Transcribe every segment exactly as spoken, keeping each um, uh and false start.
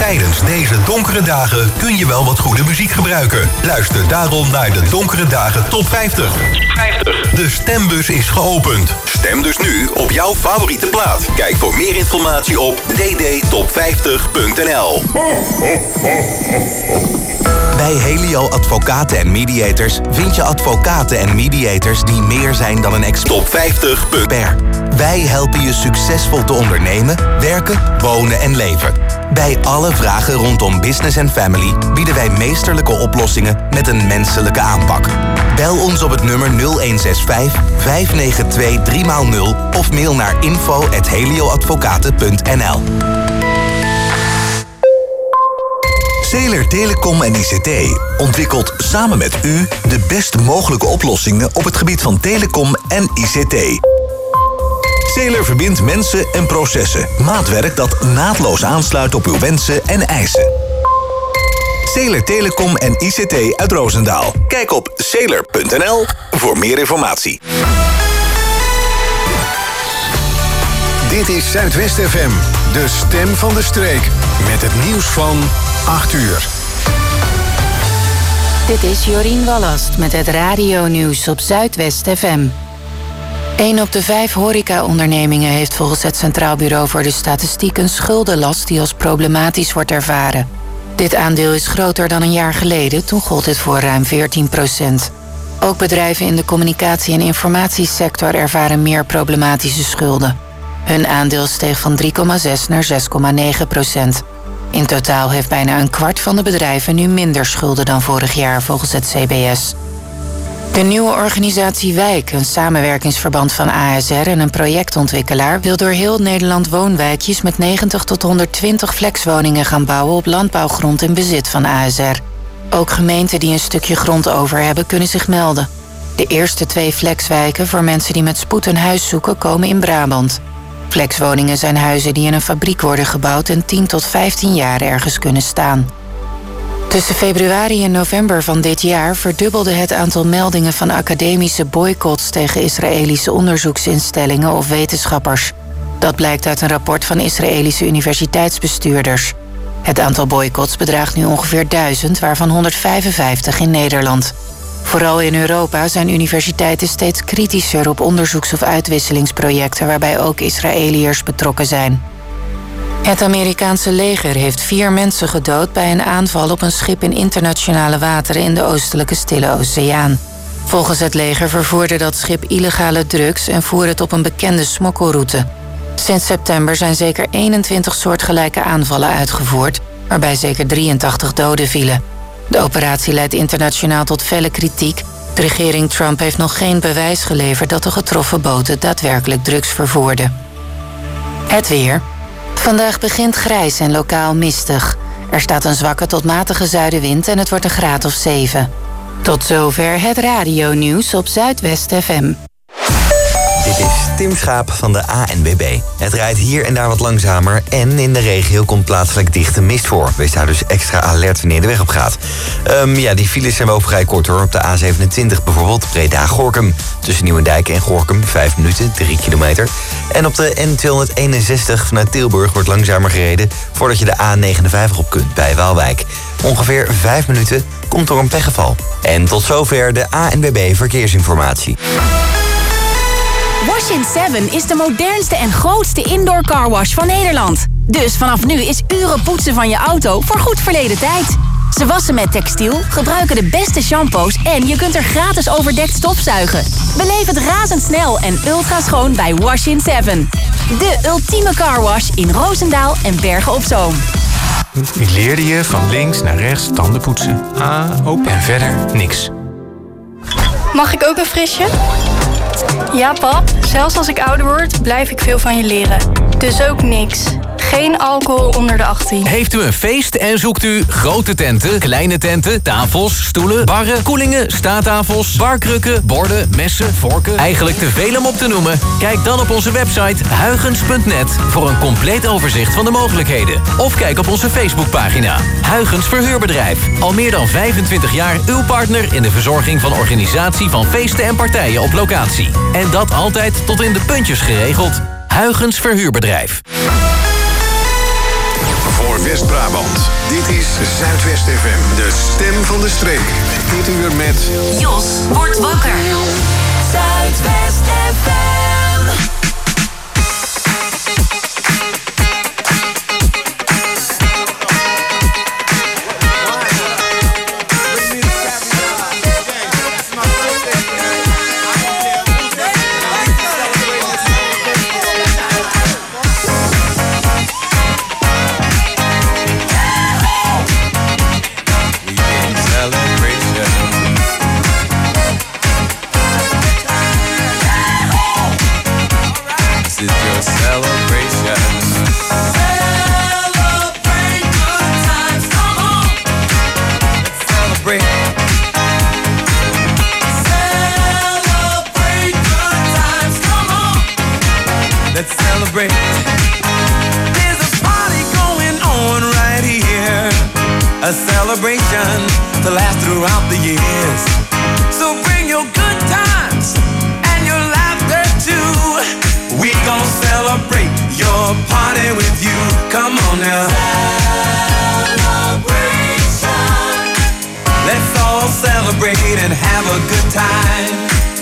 Tijdens deze donkere dagen kun je wel wat goede muziek gebruiken. Luister daarom naar de Donkere Dagen Top vijftig. vijftig. De stembus is geopend. Stem dus nu op jouw favoriete plaat. Kijk voor meer informatie op d d top vijftig punt n l. Bij Helio Advocaten en Mediators vind je advocaten en mediators die meer zijn dan een ex. Top vijftig. Per. Wij helpen je succesvol te ondernemen, werken, wonen en leven. Bij alle vragen rondom business en family bieden wij meesterlijke oplossingen met een menselijke aanpak. Bel ons op het nummer nul een zes vijf, vijf negen twee, drie nul of mail naar info at helioadvocaten punt n l. Zeeler Telecom en I C T ontwikkelt samen met u de best mogelijke oplossingen op het gebied van telecom en I C T. Zeeler verbindt mensen en processen. Maatwerk dat naadloos aansluit op uw wensen en eisen. Zeeler Telecom en I C T uit Roosendaal. Kijk op zeeler punt n l voor meer informatie. Dit is Zuidwest F M, de stem van de streek. Met het nieuws van acht uur. Dit is Jorien Wallast met het radionieuws op Zuidwest F M. Een op de vijf horecaondernemingen heeft volgens het Centraal Bureau voor de Statistiek een schuldenlast die als problematisch wordt ervaren. Dit aandeel is groter dan een jaar geleden, toen gold dit voor ruim veertien procent. Ook bedrijven in de communicatie- en informatiesector ervaren meer problematische schulden. Hun aandeel steeg van drie komma zes naar zes komma negen procent. In totaal heeft bijna een kwart van de bedrijven nu minder schulden dan vorig jaar, volgens het C B S. De nieuwe organisatie Wijk, een samenwerkingsverband van A S R en een projectontwikkelaar, wil door heel Nederland woonwijkjes met negentig tot honderdtwintig flexwoningen gaan bouwen op landbouwgrond in bezit van A S R. Ook gemeenten die een stukje grond over hebben, kunnen zich melden. De eerste twee flexwijken voor mensen die met spoed een huis zoeken komen in Brabant. Flexwoningen zijn huizen die in een fabriek worden gebouwd en tien tot vijftien jaar ergens kunnen staan. Tussen februari en november van dit jaar verdubbelde het aantal meldingen van academische boycotts tegen Israëlische onderzoeksinstellingen of wetenschappers. Dat blijkt uit een rapport van Israëlische universiteitsbestuurders. Het aantal boycotts bedraagt nu ongeveer duizend, waarvan honderdvijfenvijftig in Nederland. Vooral in Europa zijn universiteiten steeds kritischer op onderzoeks- of uitwisselingsprojecten waarbij ook Israëliërs betrokken zijn. Het Amerikaanse leger heeft vier mensen gedood bij een aanval op een schip in internationale wateren in de oostelijke Stille Oceaan. Volgens het leger vervoerde dat schip illegale drugs en voer het op een bekende smokkelroute. Sinds september zijn zeker eenentwintig soortgelijke aanvallen uitgevoerd, waarbij zeker drieëntachtig doden vielen. De operatie leidt internationaal tot felle kritiek. De regering Trump heeft nog geen bewijs geleverd dat de getroffen boten daadwerkelijk drugs vervoerden. Het weer. Vandaag begint grijs en lokaal mistig. Er staat een zwakke tot matige zuidenwind en het wordt een graad of zeven. Tot zover het radionieuws op Zuidwest F M. Dit is Tim Schaap van de A N W B. Het rijdt hier en daar wat langzamer en in de regio komt plaatselijk dichte mist voor. Wees daar dus extra alert wanneer de weg op gaat. Um, ja, die files zijn wel vrij kort hoor. Op de A zevenentwintig bijvoorbeeld, Breda-Gorkum. Tussen Nieuwendijk en Gorkum, vijf minuten, drie kilometer. En op de N tweehonderdeenenzestig vanuit Tilburg wordt langzamer gereden voordat je de A negenenvijftig op kunt bij Waalwijk. Ongeveer vijf minuten, komt door een pechgeval. En tot zover de A N W B Verkeersinformatie. Wash in seven is de modernste en grootste indoor carwash van Nederland. Dus vanaf nu is uren poetsen van je auto voor goed verleden tijd. Ze wassen met textiel, gebruiken de beste shampoos en je kunt er gratis overdekt stofzuigen. Beleef het razendsnel en ultra schoon bij Wash in seven. De ultieme carwash in Roosendaal en Bergen op Zoom. Ik leerde je van links naar rechts tanden poetsen. A, op en verder niks. Mag ik ook een frisje? Ja, pap. Zelfs als ik ouder word, blijf ik veel van je leren. Dus ook niks. Geen alcohol onder de achttien. Heeft u een feest en zoekt u grote tenten, kleine tenten, tafels, stoelen, barren, koelingen, staattafels, barkrukken, borden, messen, vorken? Eigenlijk te veel om op te noemen? Kijk dan op onze website huygens punt net voor een compleet overzicht van de mogelijkheden. Of kijk op onze Facebookpagina. Huygens Verhuurbedrijf. Al meer dan vijfentwintig jaar uw partner in de verzorging van organisatie van feesten en partijen op locatie. En dat altijd tot in de puntjes geregeld. Huygens Verhuurbedrijf. voor West-Brabant. Dit is Zuidwest F M, de stem van de streek. Dit uur met... Jos wordt wakker. Zuidwest F M. A celebration to last throughout the years. So bring your good times and your laughter too. We gon' celebrate your party with you. Come on now. Celebration. Let's all celebrate and have a good time.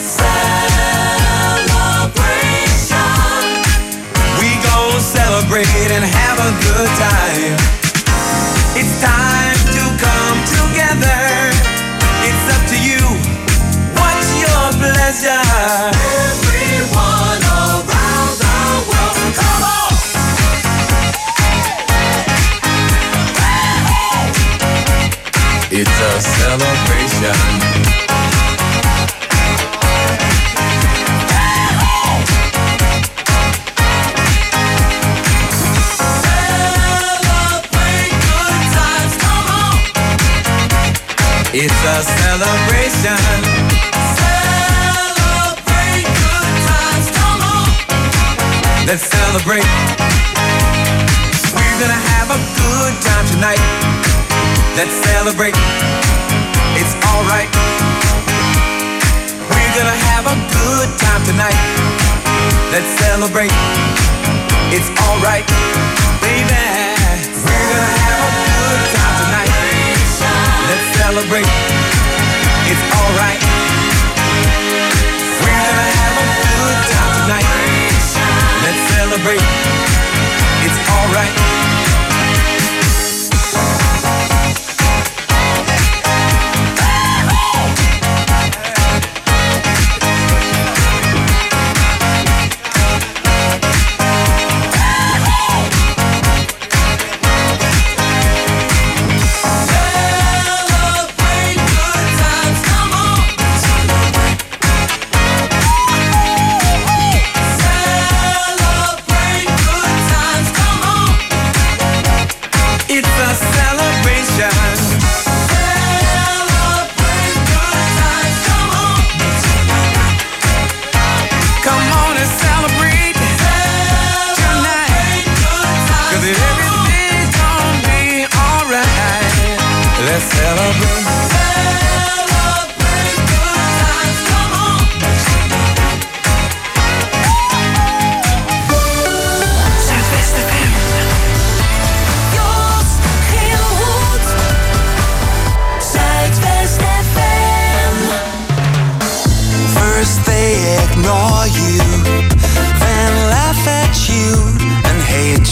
Celebration. We gon' celebrate and have a good time. It's time to come together. It's up to you. What's your pleasure? Everyone around the world, come on! It's a celebration. It's a celebration. Celebrate good times, come on. Let's celebrate. We're gonna have a good time tonight. Let's celebrate. It's alright. We're gonna have a good time tonight. Let's celebrate. It's alright, baby. We're gonna have a good time tonight. Let's celebrate. It's alright. We're gonna have a good time tonight. Let's celebrate. It's alright.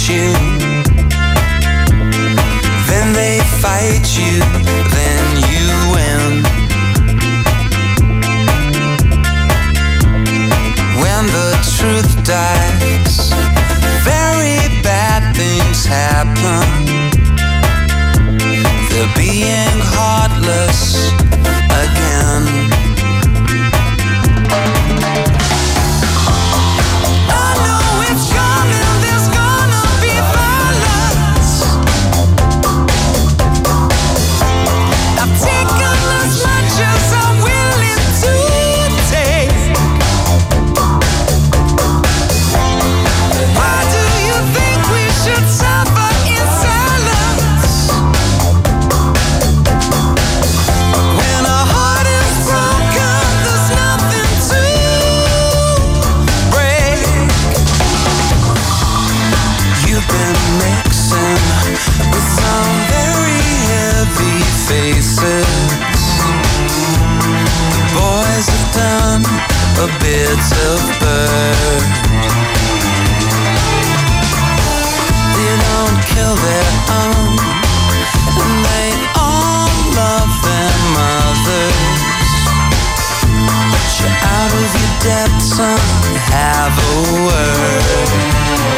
fight you, then you Neptune have a word.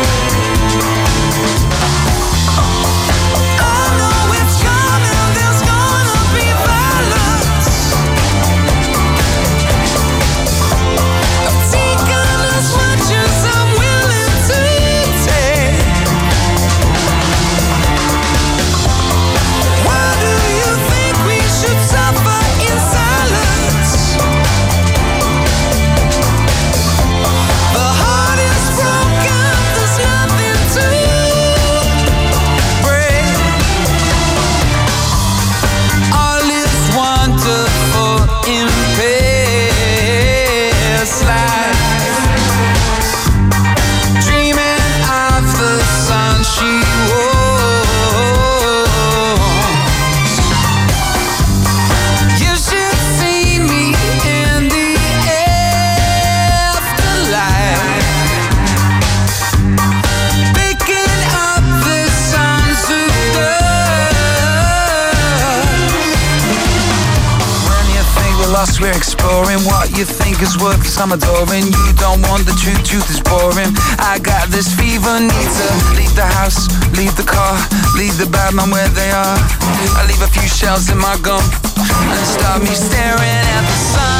We're exploring what you think is worthless. I'm adoring. You don't want the truth, truth is boring. I got this fever, need to leave the house, leave the car, leave the bad man where they are. I leave a few shells in my gum and start me staring at the sun.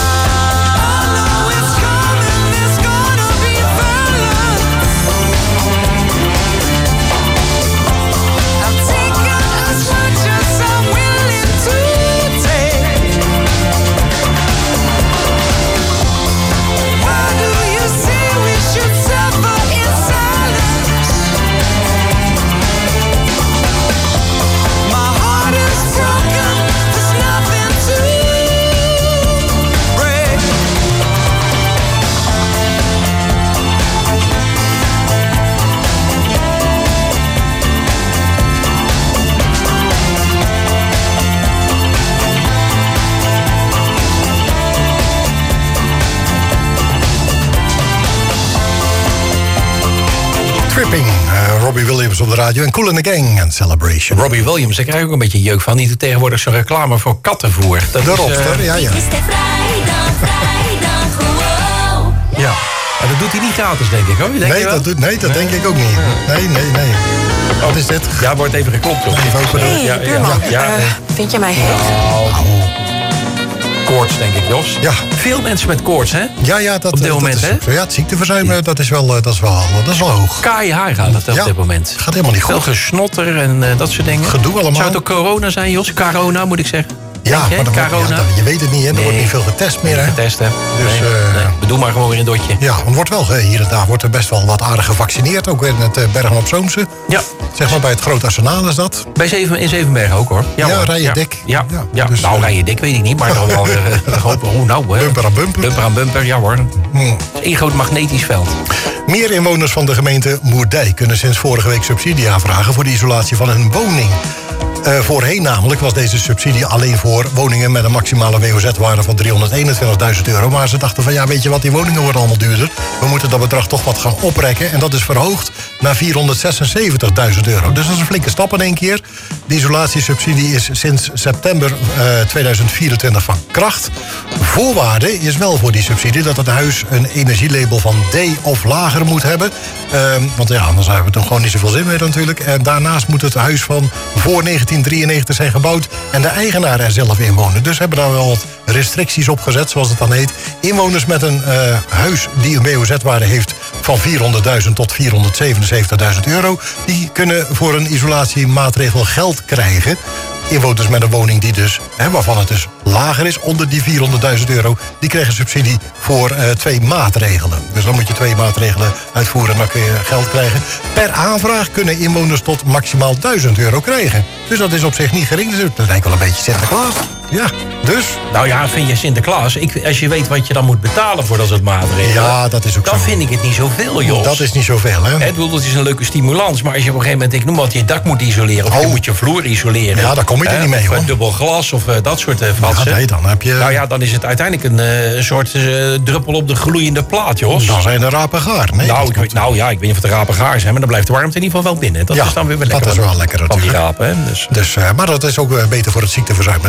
Tripping, uh, Robbie Williams op de radio en Kool and the Gang en Celebration. Robbie Williams, daar krijg ik ook een beetje jeuk van. Die doet tegenwoordig zo'n reclame voor kattenvoer. Dat de is, Robster, uh, ja, ja. Is de vrijdag, vrijdag, wow. Ja, maar dat doet hij niet gratis, denk ik, hoor. Denk nee, je wel? dat doet, nee, dat nee. denk ik ook niet. Nee, nee, nee. Wat is dit? Ja, wordt even geklopt, hoor. Even openen. Hey, ja, buurman, ja, ja, uh, vind je mij heet? Nou, koorts, denk ik, Jos. Ja. Veel mensen met koorts, hè? Ja, ja, dat, op dit dat moment, is, hè? Ja, het ziekteverzuim, dat is wel, dat is wel, dat is wel hoog. K I H gaat het op ja, dit moment. gaat helemaal niet goed. Veel gesnotter en uh, dat soort dingen. Gedoe allemaal. Zou het ook corona zijn, Jos? Corona, moet ik zeggen. Ja, denk je, maar dan wordt, corona? ja, dan, je weet het niet, hè? Er nee. wordt niet veel getest meer, hè? Getest, hè? Dus, nee, uh, nee. We doen maar gewoon weer een dotje. Ja, want wordt wel hier en daar wordt er best wel wat aardig gevaccineerd. Ook in het uh, Bergen op Zoomse. Ja. Zeg maar bij het Groot Arsenaal is dat. Bij Zeven, in Zevenbergen ook, hoor. Ja, ja rijden ja. dik. Ja, ja, ja. Dus, nou, uh, rijden dik weet ik niet, maar dan wel uh, hopen. Oh, nou, hè. Bumper aan bumper. Bumper aan bumper, ja hoor. Hmm. Eén groot magnetisch veld. Meer inwoners van de gemeente Moerdijk kunnen sinds vorige week subsidie aanvragen voor de isolatie van hun woning. Uh, voorheen namelijk was deze subsidie alleen voor woningen met een maximale W O Z-waarde van driehonderdeenentwintigduizend euro. Maar ze dachten van ja, weet je wat, die woningen worden allemaal duurder. We moeten dat bedrag toch wat gaan oprekken. En dat is verhoogd naar vierhonderdzesenzeventigduizend euro. Dus dat is een flinke stap in één keer. De isolatiesubsidie is sinds september uh, tweeduizend vierentwintig van kracht. Voorwaarde is wel voor die subsidie dat het huis een energielabel van D of lager moet hebben. Uh, want ja, anders hebben we er gewoon niet zoveel zin meer natuurlijk. En daarnaast moet het huis van voor negentien drieënnegentig zijn gebouwd en de eigenaar er zelf in wonen. Dus hebben daar wel wat restricties op gezet, zoals het dan heet. Inwoners met een uh, huis die een W O Z-waarde heeft van vierhonderdduizend tot vierhonderdzevenenzeventigduizend euro... die kunnen voor een isolatiemaatregel geld krijgen. Inwoners met een woning die dus, hè, waarvan het dus lager is, onder die vierhonderdduizend euro... die krijgen subsidie voor uh, twee maatregelen. Dus dan moet je twee maatregelen uitvoeren en dan kun je geld krijgen. Per aanvraag kunnen inwoners tot maximaal duizend euro krijgen. Dus dat is op zich niet gering. Dus dat lijkt wel een beetje Sinterklaas. Ja, dus... Nou ja, vind je Sinterklaas? Ik, als je weet wat je dan moet betalen voor dat soort maatregelen... Ja, dat is ook dan zo. vind ik het niet zoveel, joh. Dat is niet zoveel, hè? Het, bedoel, het is een leuke stimulans, maar als je op een gegeven moment... ik noem wat, je dak moet isoleren of oh. je moet je vloer isoleren... Ja, daar kom je er niet mee, hoor. Of dubbel glas of uh, dat soort uh, fratsen. Ja, nee, dan heb je... Nou ja, dan is het uiteindelijk een uh, soort uh, druppel op de gloeiende plaat, Jos. Dan zijn er rapen gaar. Nee, nou, ik weet, nou ja, ik weet niet of het rapen gaar zijn... maar dan blijft de warmte in ieder geval wel binnen. Dat ja, is dan weer wel lekker. Dat is wel lekker natuurlijk. Van die rapen, hè? Dus. Dus, uh, maar dat is ook uh, beter voor het ziekteverzuim natuurlijk van de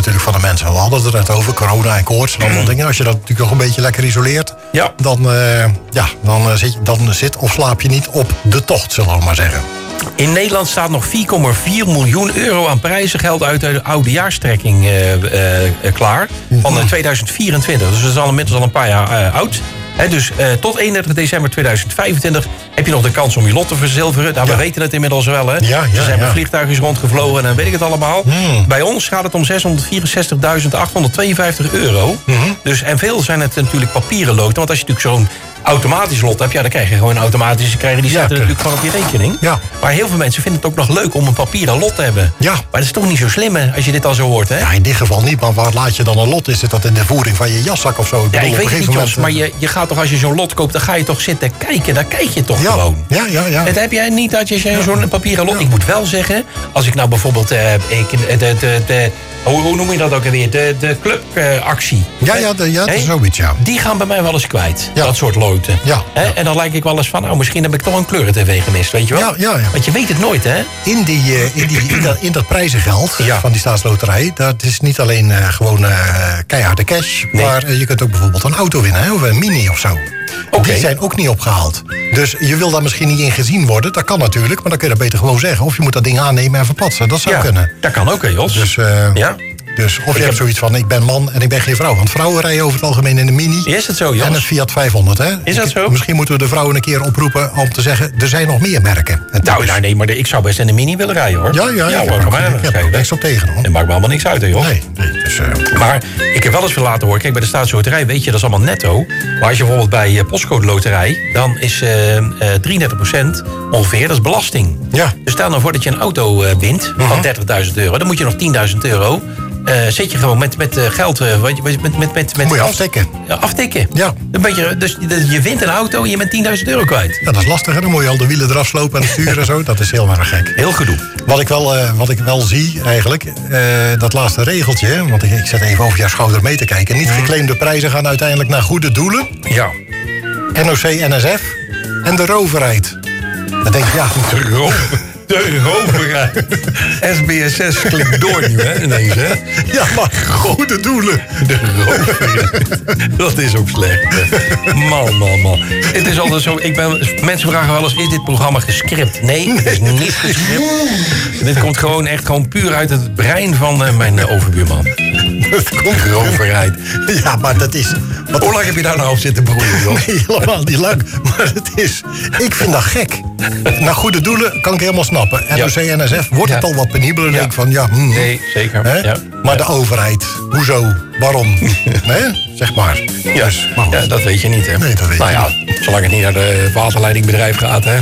mensen. We hadden het er net over, corona en koorts en allemaal dingen. Als je dat natuurlijk nog een beetje lekker isoleert... Ja. Dan, uh, ja, dan, uh, zit, dan zit of slaap je niet op de tocht, zullen we maar zeggen. In Nederland staat nog vier komma vier miljoen euro aan prijzengeld uit de oudejaarstrekking uh, uh, uh, klaar. Van uh, tweeduizend vierentwintig. Dus dat is al inmiddels al een paar jaar uh, oud. He, dus uh, tot eenendertig december tweeduizend vijfentwintig heb je nog de kans om je lot te verzilveren. Nou, ja. We weten het inmiddels wel, hè? Ja, ja, er zijn ja. met vliegtuigjes rondgevlogen en dan weet ik het allemaal. Hmm. Bij ons gaat het om zeshonderdvierenzestigduizend achthonderdtweeënvijftig euro. Hmm. Dus, en veel zijn het natuurlijk papieren loten. Want als je natuurlijk zo'n automatisch lot hebt, ja, dan krijg je gewoon automatisch, krijgen die zetten ja, natuurlijk gewoon op je rekening. Ja. Maar heel veel mensen vinden het ook nog leuk om een papieren lot te hebben. Ja. Maar dat is toch niet zo slim, hè, als je dit al zo hoort, hè? Ja, in dit geval niet, maar waar laat je dan een lot? Is het dat in de voering van je jaszak of zo? Ik ja, bedoel, ik weet het niet, Jos, moment, maar je, je gaat toch, als je zo'n lot koopt, dan ga je toch zitten kijken. Dan kijk je toch ja. gewoon. Ja, ja, ja. Dat heb jij niet dat je ja. zo'n papieren lot... Ja. Ik moet wel zeggen, als ik nou bijvoorbeeld... Uh, ik, de, de, de, de, hoe, hoe noem je dat ook alweer? De, de clubactie. Uh, ja, ja, de, ja, dat is zoiets, ja. Die gaan bij mij wel eens kwijt. Ja. Dat soort loten. Ja. He? Ja. En dan lijk ik wel eens van, nou, misschien heb ik toch een kleuren-tv gemist, weet je wel? Ja, ja, ja. Want je weet het nooit, hè? In, die, uh, in, die, in, dat, in dat prijzengeld ja. van die staatsloterij, dat is niet alleen uh, gewoon uh, keiharde cash, nee. maar uh, je kunt ook bijvoorbeeld een auto winnen, hè, of een mini of zo. Okay. Die zijn ook niet opgehaald. Dus je wil daar misschien niet in gezien worden. Dat kan natuurlijk, maar dan kun je dat beter gewoon zeggen. Of je moet dat ding aannemen en verpatsen. Dat zou ja, kunnen. Dat kan ook, hè, Jos? Dus, uh, ja. dus of je ik hebt heb... zoiets van, ik ben man en ik ben geen vrouw. Want vrouwen rijden over het algemeen in een mini. Is het zo, Jos? En een Fiat vijfhonderd, hè? Is dat zo? Misschien moeten we de vrouwen een keer oproepen om te zeggen, er zijn nog meer merken. Nou, nou, nee, maar de, ik zou best in een mini willen rijden, hoor. Ja, ja, ja. ja Ik heb er niks op tegen, hoor. Dat maakt me allemaal niks uit, hè, Jos? Nee, nee. Dus, uh... Maar ik heb wel eens laten horen, kijk, bij de staatsloterij weet je, dat is allemaal netto. Maar als je bijvoorbeeld bij uh, postcode loterij, dan is uh, uh, drieëndertig procent ongeveer, dat is belasting. Ja. Dus stel nou voor dat je een auto uh, wint van uh-huh. dertigduizend euro, dan moet je nog tienduizend euro... Uh, zet je gewoon met, met uh, geld... Uh, met, met, met, met, met moet je aftikken. Ja, aftikken. Ja. Een beetje, dus je wint een auto en je bent tienduizend euro kwijt. Ja, dat is lastig, hè? Dan moet je al de wielen eraf slopen en het sturen en zo. Dat is heel erg gek. Heel gedoe. Wat ik wel, uh, wat ik wel zie eigenlijk, uh, dat laatste regeltje... want ik, ik zet even over jouw schouder mee te kijken. Niet geclaimde prijzen gaan uiteindelijk naar goede doelen. Ja. N O C, N S F en de roverheid. Dan denk ik, ja... De rover. De roverheid. S B S S klinkt door nu, hè, ineens, hè? Ja, maar goede doelen. De roverheid. Dat is ook slecht. Hè. Man, man, man. Het is altijd zo, ik ben, mensen vragen wel eens, is dit programma gescript? Nee, het is niet gescript. Dit komt gewoon echt gewoon puur uit het brein van uh, mijn uh, overbuurman. Dat komt de roverheid. Ja, maar dat is... Wat... Hoe lang heb je daar nou op zitten broeien, joh? Nee, helemaal niet lang. Maar het is... Ik vind dat gek. Naar goede doelen kan ik helemaal snappen. N O C, N S F wordt ja. het al wat penibeler. Ja. Denk van, ja... Mm, nee, zeker. Ja. Maar ja. de overheid, hoezo? Waarom? Nee? Zeg maar. Ja. Dus, maar ja, dat weet je niet, hè? Nee, dat weet nou je ja, niet. Zolang het niet naar de waterleidingbedrijf gaat, hè?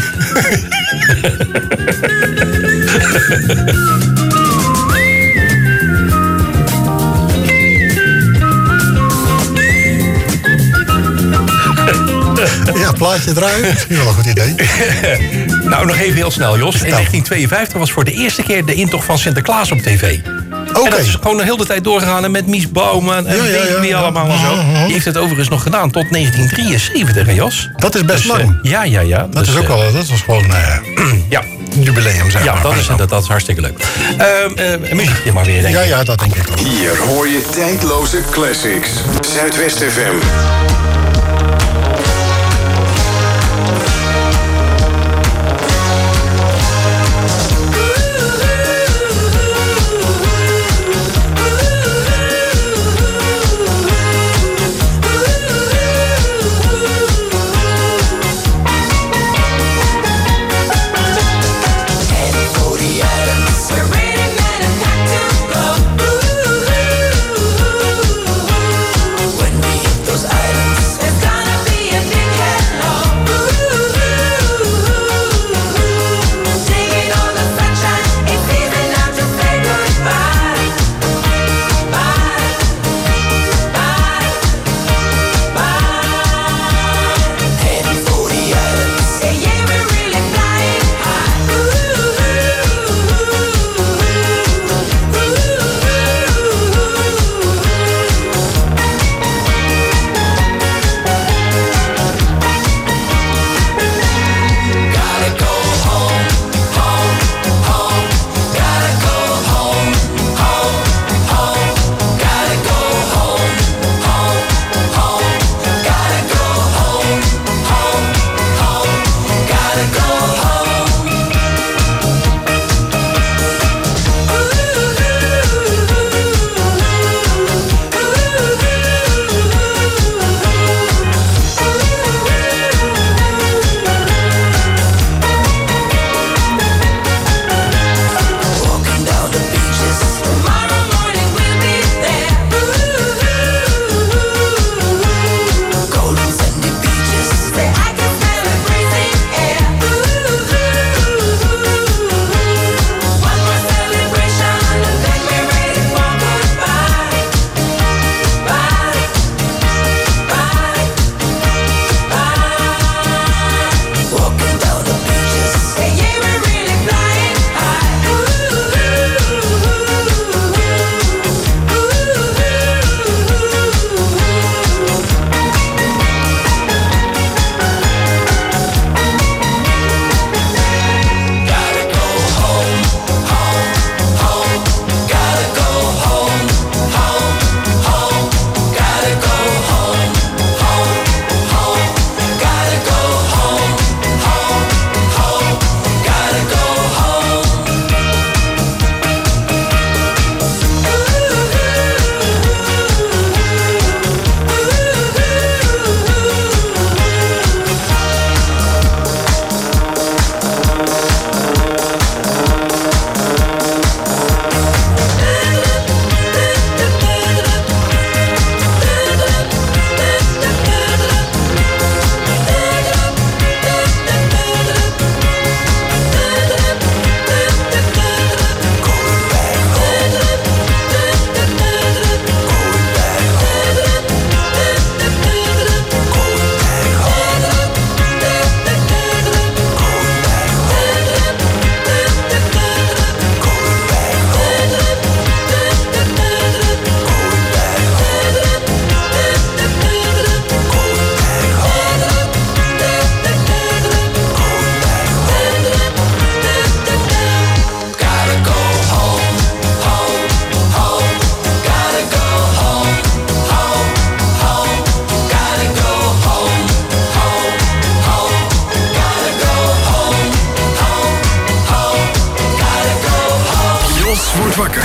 Ja, plaatje eruit. Misschien wel een goed idee. Nou, nog even heel snel, Jos. In negentien tweeënvijftig was voor de eerste keer de intocht van Sinterklaas op tv. Okay. En dat is gewoon de hele tijd doorgegaan met Mies Bouwman en ja, ja, ja, wie ja. allemaal en zo. Uh-huh. Die heeft het overigens nog gedaan tot negentien drieënzeventig, hè, Jos? Dat is best dus, lang. Uh, ja, ja, ja. Dat dus, is ook wel, dat was gewoon uh, ja. een jubileum, zeg ja, maar. Ja, dat is, dat, dat is hartstikke leuk. Uh, uh, muziekje maar weer, denk ik. Ja, ja, dat denk ik ook. Hier hoor je tijdloze classics. Zuidwest F M. When we hit those islands.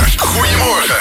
uur. Goedemorgen.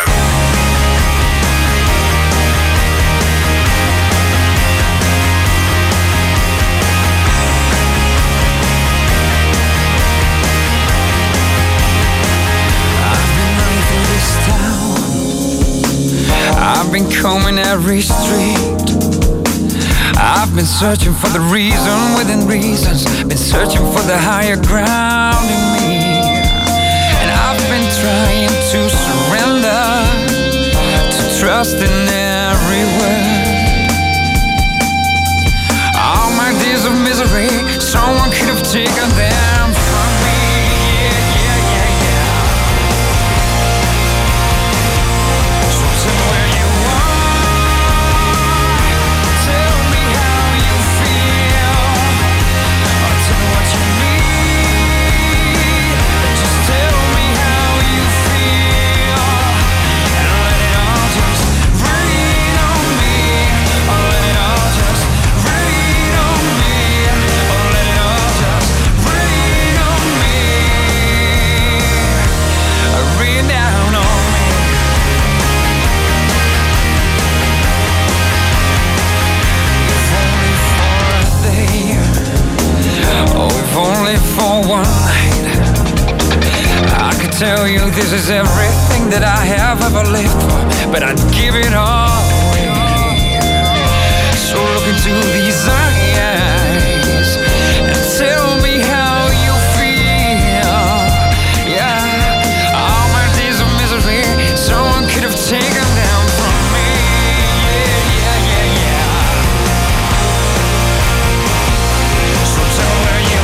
I've been combing every street. I've been searching for the reason within reasons. Been searching for the higher ground in me. And I've been trying to surrender, to trust in every word. All my days of misery, someone could have taken them from me. Yeah, yeah, yeah, yeah. So tell me where you only for one night. I could tell you this is everything that I have ever lived for, but I'd give it all away. So look into these eyes and tell me how you feel. Yeah, all my days of misery, someone could have taken them from me. Yeah, yeah, yeah, yeah. So tell where you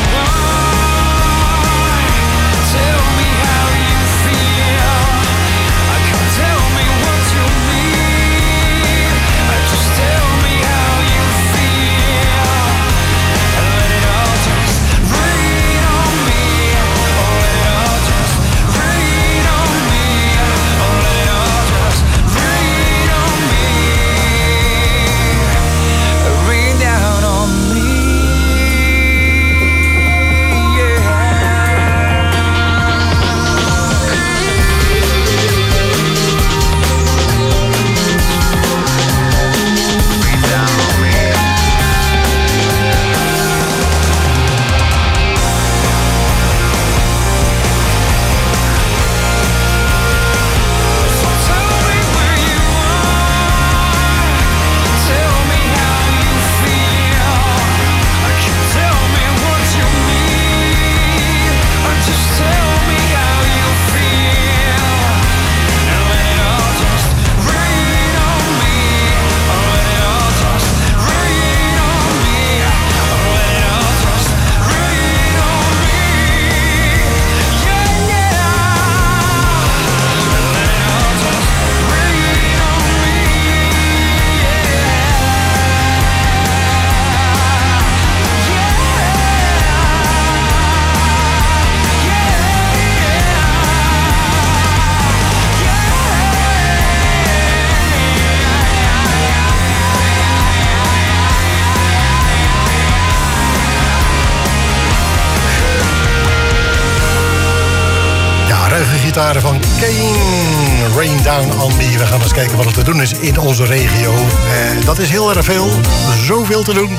gitaren van Kane, Rain Down on Me. We gaan eens kijken wat er te doen is in onze regio. Eh, dat is heel erg veel. Zoveel te doen.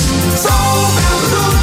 Zoveel te doen.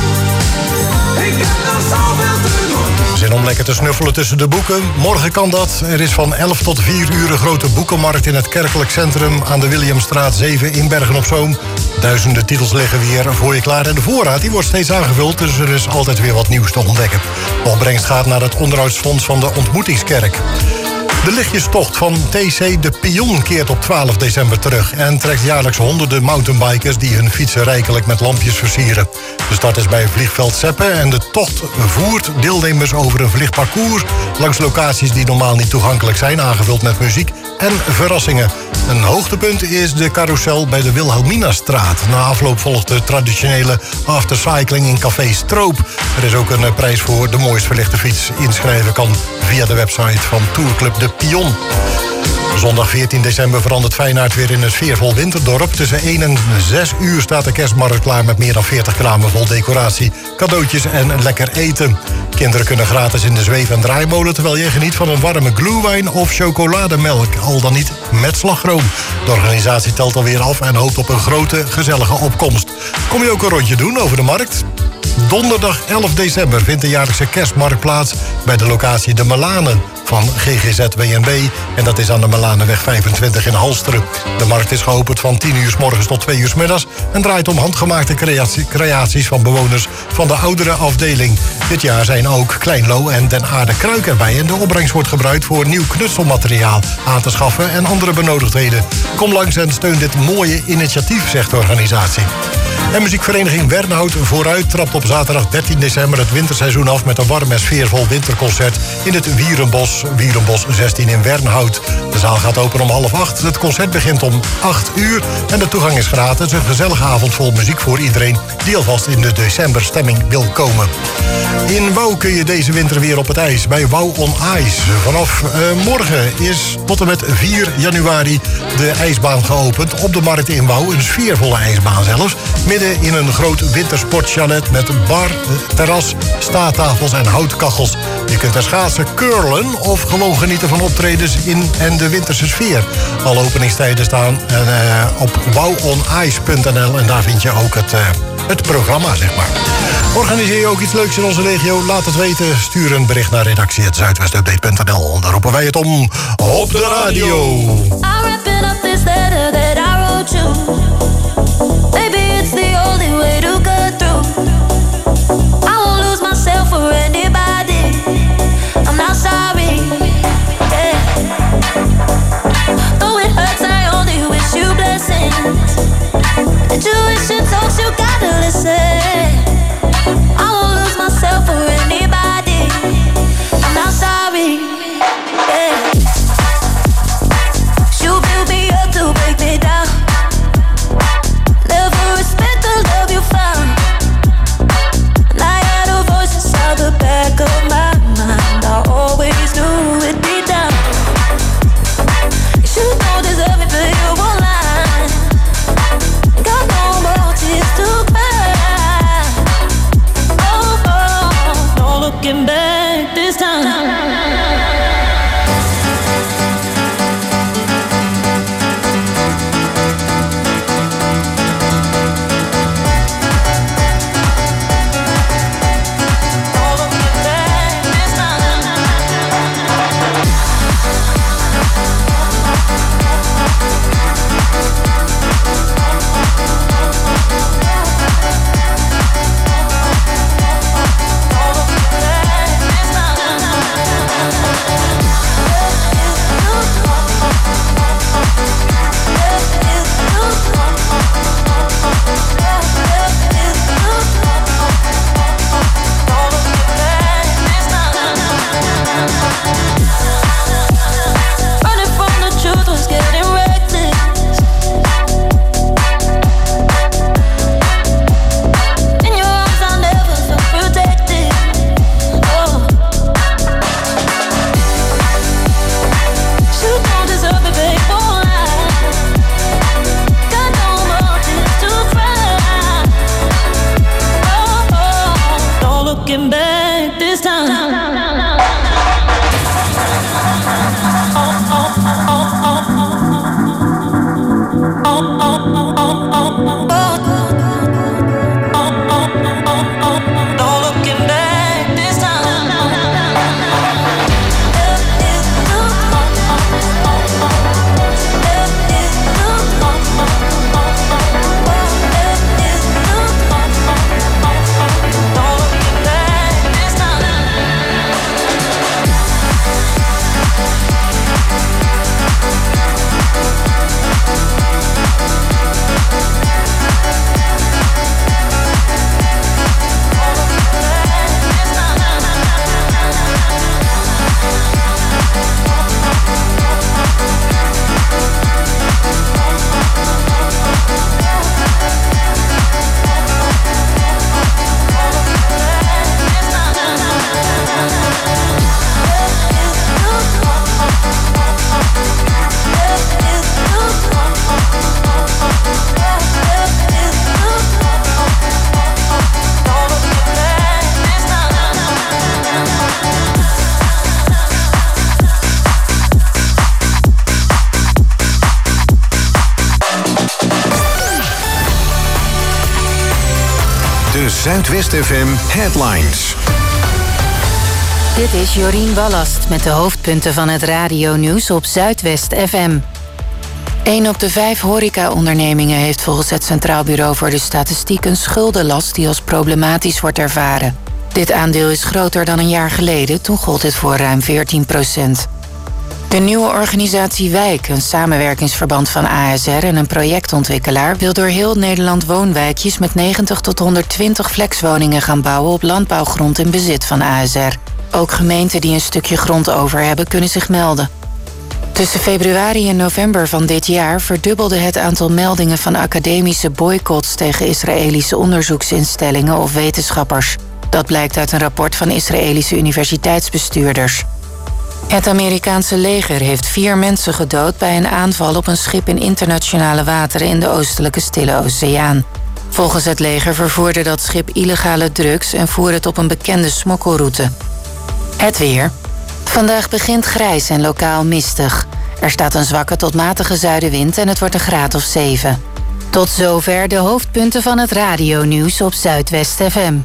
Ik heb nog zoveel te doen. Zin om lekker te snuffelen tussen de boeken. Morgen kan dat. Er is van elf tot vier uur een grote boekenmarkt in het kerkelijk centrum aan de Williamstraat zeven in Bergen-op-Zoom. Duizenden titels liggen weer voor je klaar. En de voorraad die wordt steeds aangevuld, dus er is altijd weer wat nieuws te ontdekken. De opbrengst gaat naar het onderhoudsfonds van de Ontmoetingskerk. De lichtjestocht van T C De Pion keert op twaalf december terug en trekt jaarlijks honderden mountainbikers die hun fietsen rijkelijk met lampjes versieren. De start is bij vliegveld Seppen en de tocht voert deelnemers over een vliegparcours langs locaties die normaal niet toegankelijk zijn, aangevuld met muziek en verrassingen. Een hoogtepunt is de carousel bij de Wilhelminastraat. Na afloop volgt de traditionele aftercycling in Café Stroop. Er is ook een prijs voor de mooist verlichte fiets. Inschrijven kan via de website van Tourclub De Pion. Zondag veertien december verandert Feyenoord weer in een sfeervol winterdorp. Tussen één en zes uur staat de kerstmarkt klaar met meer dan veertig kramen vol decoratie, cadeautjes en lekker eten. Kinderen kunnen gratis in de zweef- en draaimolen, terwijl je geniet van een warme glühwein of chocolademelk, al dan niet met slagroom. De organisatie telt alweer af en hoopt op een grote, gezellige opkomst. Kom je ook een rondje doen over de markt? Donderdag elf december vindt de jaarlijkse kerstmarkt plaats bij de locatie De Melanen van G G Z W N B. En dat is aan de Melanenweg vijfentwintig in Halsteren. De markt is geopend van tien uur 's morgens tot twee uur 's middags en draait om handgemaakte creatie, creaties van bewoners van de oudere afdeling. Dit jaar zijn ook Kleinlo en Den Aarde Kruik erbij en de opbrengst wordt gebruikt voor nieuw knutselmateriaal aan te schaffen en andere benodigdheden. Kom langs en steun dit mooie initiatief, zegt de organisatie. En muziekvereniging Wernhout Vooruit trapt op zaterdag dertien december het winterseizoen af met een warm en sfeervol winterconcert in het Wierenbos, Wierenbos zestien in Wernhout. De zaal gaat open om half acht. Het concert begint om acht uur en de toegang is gratis. Een gezellige avond vol muziek voor iedereen die alvast in de decemberstemming wil komen. In Wouw kun je deze winter weer op het ijs bij Wouw on Ice. Vanaf uh, morgen is tot en met vier januari de ijsbaan geopend op de markt in Wouw. Een sfeervolle ijsbaan zelfs. Midden in een groot wintersportchalet met bar, terras, staattafels en houtkachels. Je kunt er schaatsen, curlen of gewoon genieten van optredens in en de winterse sfeer. Alle openingstijden staan uh, op wouwonice punt n l en daar vind je ook het, uh, het programma, zeg maar. Organiseer je ook iets leuks in onze regio? Laat het weten. Stuur een bericht naar redactie at zuidwestupdate punt n l. Daar roepen wij het om op de radio. Maybe it's the only way to get through. I won't lose myself for anybody. I'm not sorry. Yeah. Though it hurts, I only wish you blessings. Intuition talks, you gotta listen. I won't lose myself for anybody. I'm not sorry. Yeah. You built me up to break me Zuidwest F M Headlines. Dit is Jorien Ballast met de hoofdpunten van het radionieuws op Zuidwest F M. Een op de vijf horecaondernemingen heeft volgens het Centraal Bureau voor de Statistiek een schuldenlast die als problematisch wordt ervaren. Dit aandeel is groter dan een jaar geleden, toen gold dit voor ruim veertien procent. De nieuwe organisatie Wijk, een samenwerkingsverband van A S R en een projectontwikkelaar, wil door heel Nederland woonwijkjes met negentig tot honderdtwintig flexwoningen gaan bouwen op landbouwgrond in bezit van A S R. Ook gemeenten die een stukje grond over hebben, kunnen zich melden. Tussen februari en november van dit jaar verdubbelde het aantal meldingen van academische boycotts tegen Israëlische onderzoeksinstellingen of wetenschappers. Dat blijkt uit een rapport van Israëlische universiteitsbestuurders. Het Amerikaanse leger heeft vier mensen gedood bij een aanval op een schip in internationale wateren in de oostelijke Stille Oceaan. Volgens het leger vervoerde dat schip illegale drugs en voer het op een bekende smokkelroute. Het weer. Vandaag begint grijs en lokaal mistig. Er staat een zwakke tot matige zuidenwind en het wordt een graad of zeven. Tot zover de hoofdpunten van het radionieuws op Zuidwest F M.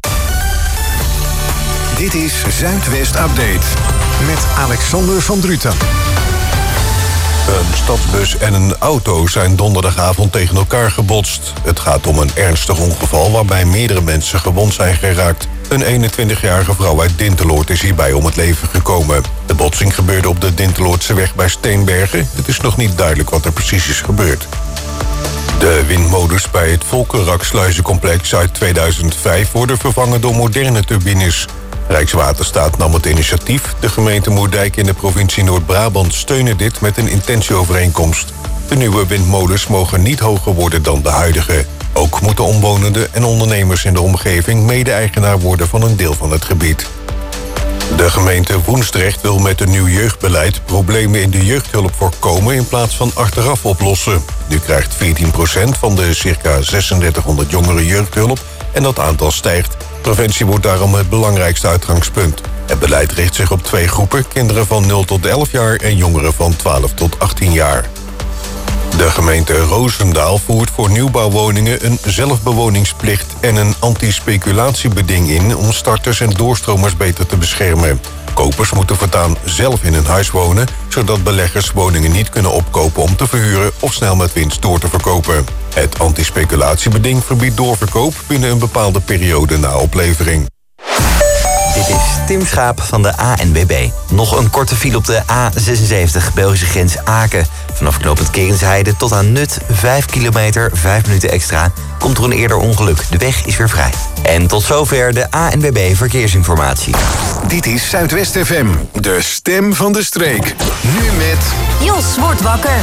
Dit is Zuidwest Update met Alexander van Druten. Een stadsbus en een auto zijn donderdagavond tegen elkaar gebotst. Het gaat om een ernstig ongeval waarbij meerdere mensen gewond zijn geraakt. Een eenentwintigjarige vrouw uit Dinteloord is hierbij om het leven gekomen. De botsing gebeurde op de Dinteloordseweg bij Steenbergen. Het is nog niet duidelijk wat er precies is gebeurd. De windmolens bij het Volkerak-sluizencomplex uit tweeduizend vijf worden vervangen door moderne turbines. Rijkswaterstaat nam het initiatief. De gemeente Moerdijk in de provincie Noord-Brabant steunen dit met een intentieovereenkomst. De nieuwe windmolens mogen niet hoger worden dan de huidige. Ook moeten omwonenden en ondernemers in de omgeving mede-eigenaar worden van een deel van het gebied. De gemeente Woensdrecht wil met een nieuw jeugdbeleid problemen in de jeugdhulp voorkomen in plaats van achteraf oplossen. Nu krijgt veertien procent van de circa drieduizendzeshonderd jongeren jeugdhulp en dat aantal stijgt. Preventie wordt daarom het belangrijkste uitgangspunt. Het beleid richt zich op twee groepen, kinderen van nul tot elf jaar en jongeren van twaalf tot achttien jaar. De gemeente Roosendaal voert voor nieuwbouwwoningen een zelfbewoningsplicht en een anti-speculatiebeding in om starters en doorstromers beter te beschermen. Kopers moeten voortaan zelf in hun huis wonen, zodat beleggers woningen niet kunnen opkopen om te verhuren of snel met winst door te verkopen. Het anti-speculatiebeding verbiedt doorverkoop binnen een bepaalde periode na oplevering. Dit is Tim Schaap van de A N W B. Nog een korte file op de A zesenzeventig, Belgische grens Aken. Vanaf knooppunt Kerensheide tot aan Nut, vijf kilometer, vijf minuten extra. Komt er een eerder ongeluk. De weg is weer vrij. En tot zover de A N W B Verkeersinformatie. Dit is Zuidwest F M, de stem van de streek. Nu met... Jos wordt wakker.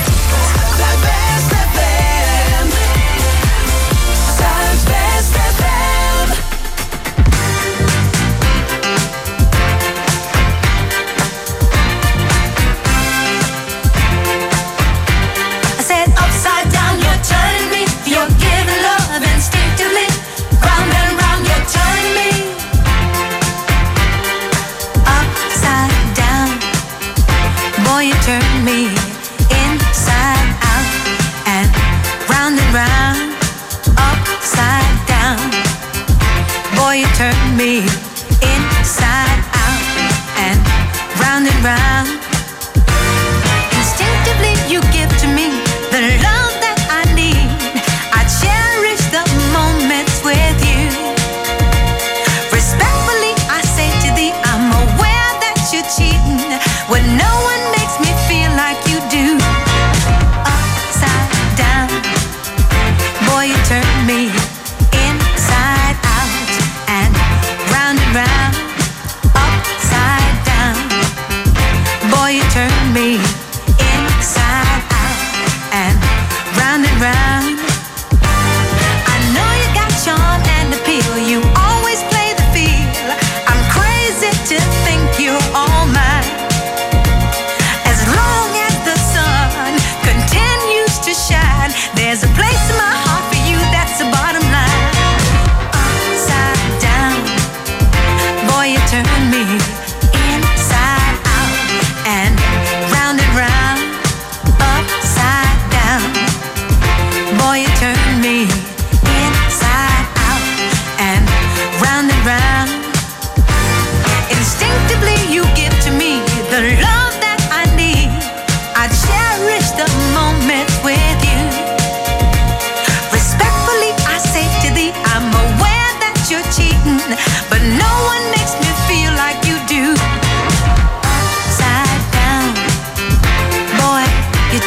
Turn me inside out and round and round, upside down. Boy, you turn me inside out and round and round. Instinctively you give to me the love that I need. I cherish the moments with you. Respectfully I say to thee, I'm aware that you're cheating when no one makes me feel like you do. Upside down, boy, you turn me inside out and round and round. Upside down, boy, you turn me inside out and round and round. I know you got charm and appeal. You always play the field. I'm crazy to think you're all mine. As long as the sun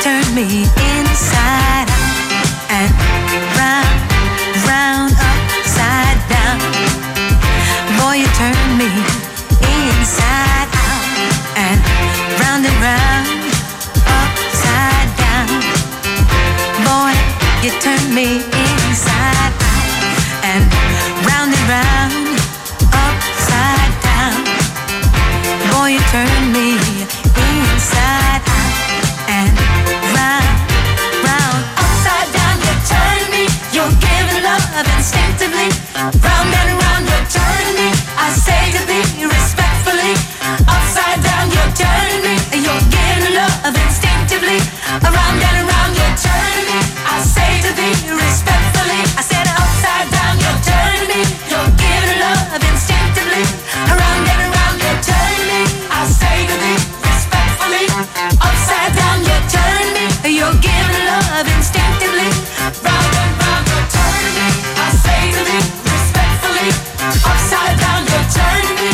turn me inside out and round, round, upside down. Boy, you turn me inside out and round and round, upside down. Boy, you turn me inside out and round and round, upside down. Boy, you turn me inside out and round, round, upside down. You turn me, you're giving love instinctively. Round and round, you're turning me. I say to thee respectfully, upside down, you're turning me. You're giving love instinctively. Around and around, you're turning me. I say to thee respectfully. I said upside down, you're turning me. You're giving love instinctively. Around and around, you're turning me. I say to thee respectfully. Upside down, you're turning me. You're giving love instinctively. Round and round, you're turning me. I say to thee respectfully. Upside down, you're turning me.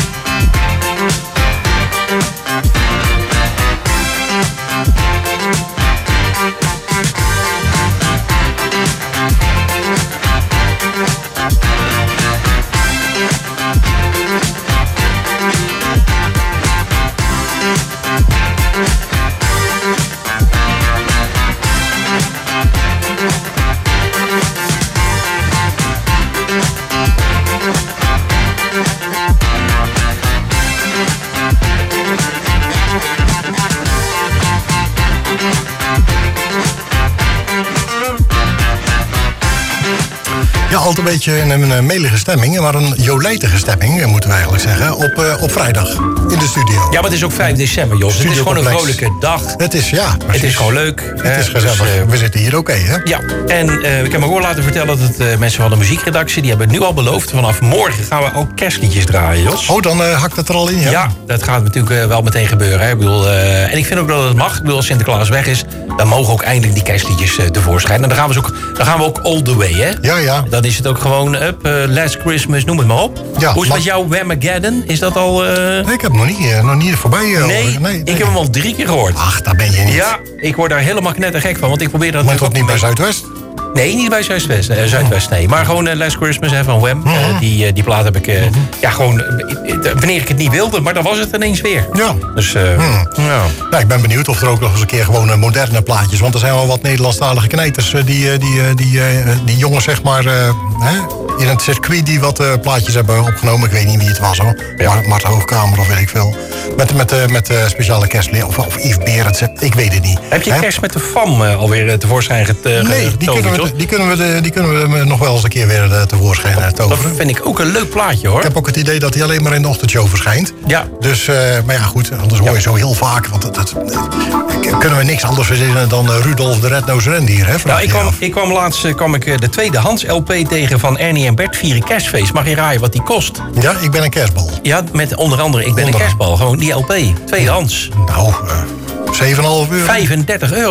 Ja, altijd een beetje in een melige stemming, maar een jolijtige stemming, moeten we eigenlijk zeggen, op, uh, op vrijdag in de studio. Ja, maar het is ook vijf december, Jos. Het is gewoon een vrolijke dag. Het is, ja. Precies. Het is gewoon leuk. Het is gezellig. Dus, uh, we zitten hier oké, okay, hè? Ja, en uh, ik heb me hoor laten vertellen dat het uh, mensen van de muziekredactie, die hebben het nu al beloofd, vanaf morgen gaan we ook kerstliedjes draaien, Jos. Oh, dan uh, hakt het er al in, ja? Ja, dat gaat natuurlijk uh, wel meteen gebeuren. Hè? Ik bedoel, uh, en ik vind ook dat het mag. Ik bedoel, als Sinterklaas weg is, dan mogen ook eindelijk die kerstliedjes uh, tevoorschijn. En dan gaan we, ook, dan gaan we ook all the way, hè? Ja, ja. Dan is het ook gewoon up, uh, Last Christmas, noem het maar op. Ja, hoe is het maar... met jou, Whamageddon? Is dat al... Uh... Nee, ik heb hem nog niet, uh, nog niet voorbij. Uh, nee, nee, nee, ik heb hem al drie keer gehoord. Ach, daar ben je niet. Ja, ik word daar helemaal knettergek van, want ik probeer dat... Maar toch niet bij Zuidwest? Nee, niet bij Zuidwest, uh, Zuidwest nee. Maar gewoon uh, Last Christmas hè, van Wham. Mm-hmm. Uh, die, uh, die plaat heb ik... Uh, mm-hmm. Ja, gewoon... Uh, wanneer ik het niet wilde, maar dan was het ineens weer. Ja. Dus... Uh, mm. ja. Nou, ik ben benieuwd of er ook nog eens een keer gewoon uh, moderne plaatjes... want er zijn wel wat Nederlandstalige knijters... Uh, die, uh, die, uh, die, uh, die jongens, zeg maar... Uh, hè, in het circuit die wat uh, plaatjes hebben opgenomen. Ik weet niet wie het was, hoor. Ja. Maar, Mart Hoogkamer of weet ik veel. Met, met, uh, met uh, speciale kerstleer. Of, of Yves Berends. Ik weet het niet. Heb je hè? Kerst met de Fam uh, alweer uh, tevoorschijn getoverd? Nee, die kunnen, we, die, kunnen we de, die kunnen we nog wel eens een keer weer uh, tevoorschijn uh, toveren. Dat vind ik ook een leuk plaatje, hoor. Ik heb ook het idee dat hij alleen maar in de ochtendshow verschijnt. Ja. Dus, uh, maar ja, goed. Anders hoor je ja. zo heel vaak. Want dat, dat, dat, kunnen we niks anders verzinnen dan uh, Rudolf de Red-Nosed Reindeer, hè? Nou, ik kwam, ik kwam laatst uh, kwam ik, uh, de tweedehands L P tegen van Ernie en Bert vieren kerstfeest. Mag je raaien wat die kost? Ja, ik ben een kerstbal. Ja, met onder andere ik ben onder... een kerstbal. Gewoon die L P. Tweedehands. Nou, uh, zeven komma vijf euro. vijfendertig euro.